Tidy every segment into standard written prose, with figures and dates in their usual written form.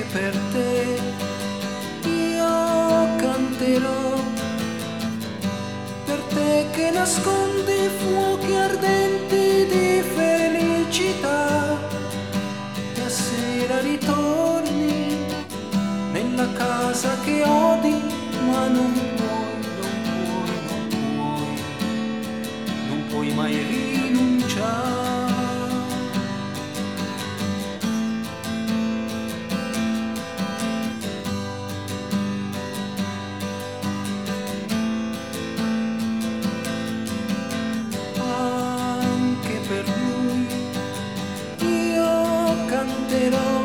per te io canterò, per te che nascondi fuochi ardenti di felicità, e a sera ritorni nella casa che odi, ma non puoi mai rinunciare. Anche per lui io canterò,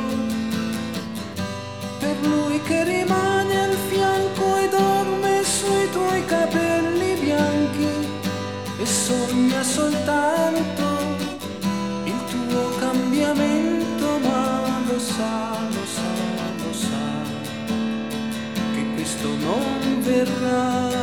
per lui che rimane al fianco e dorme sui tuoi capelli bianchi e sogna soltanto il tuo cambiamento, ma lo sa che questo non verrà.